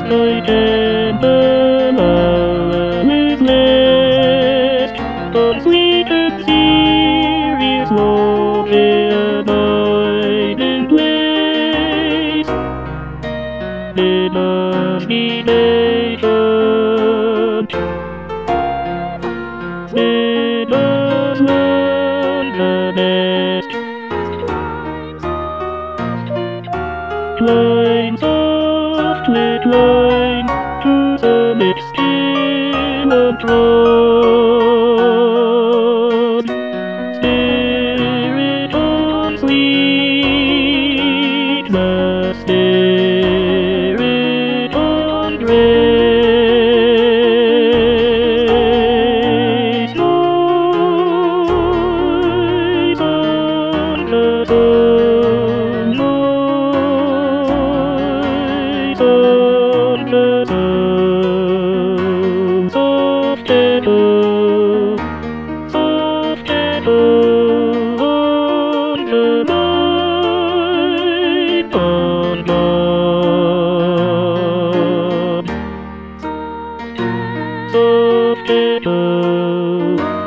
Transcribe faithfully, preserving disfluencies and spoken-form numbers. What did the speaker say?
Light and the love is left, but sweet and serious love in a hiding place. In a nation, in a wilderness, climb softly, climb to the next skin of throne. Spirit of sweetness, Spirit of grace, rise unto the rise unto the soft echo, soft echo unto life on God. Soft echo.